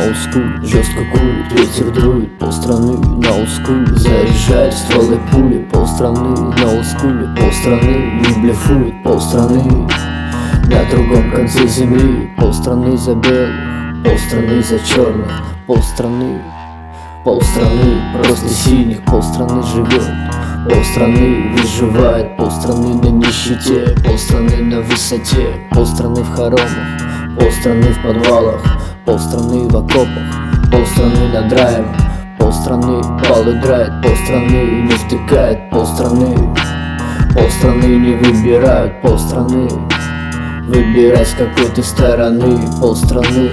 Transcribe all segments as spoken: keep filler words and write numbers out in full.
олдскуле, жестко курит, ветер дует, полстраны на олдскуле, заряжает стволы пули, полстраны на олдскуле, полстраны не блефует, полстраны на другом конце земли, полстраны за белых, полстраны за черных, полстраны, полстраны просто синих, полстраны живет, полстраны выживает, полстраны на нищете, полстраны на высоте, полстраны в хоромах, полстраны в подвалах, полстраны в окопах, полстраны над раем, полстраны баллы драет, полстраны не втыкает, полстраны, полстраны не выбирают, полстраны выбирай с какой ты стороны, полстраны,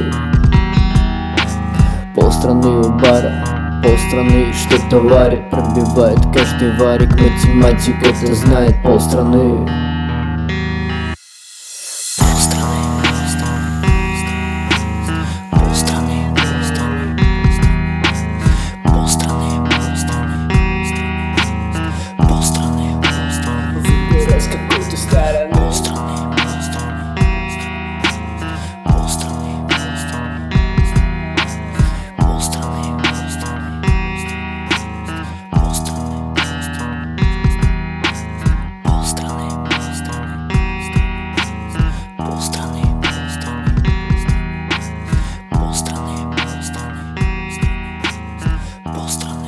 полстраны у бара, полстраны что-то варит, пробивает каждый варик, математик это знает, полстраны. Полстраны.